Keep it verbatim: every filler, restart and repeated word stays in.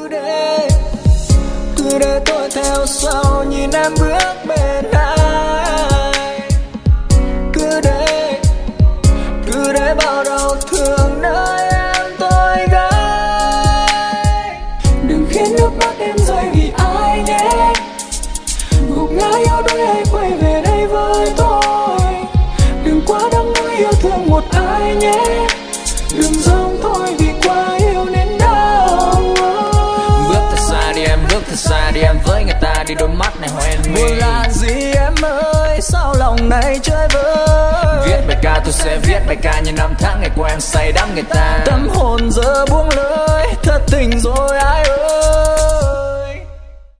Cứ để, cứ để tôi theo sau nhìn em bước bên ai. Cứ để, cứ để bao đau thương nơi em tôi gái. Đừng khiến nước mắt em rơi vì ai nhé. Gục ngã yếu đuối hãy quay về đây với tôi. Đừng quá đắm đuối yêu thương một ai nhé. Đừng giống tôi vì quá yêu nên đau. Bước thật xa đi em, bước thật xa đi em, với người ta đi đôi mắt này hoen mi. Buồn là gì em ơi, sao lòng này chơi vơi. Viết bài ca tôi sẽ viết bài ca như năm tháng ngày qua em say đắm người ta. Tâm hồn giờ buông lơi, thất tình rồi ai ơi.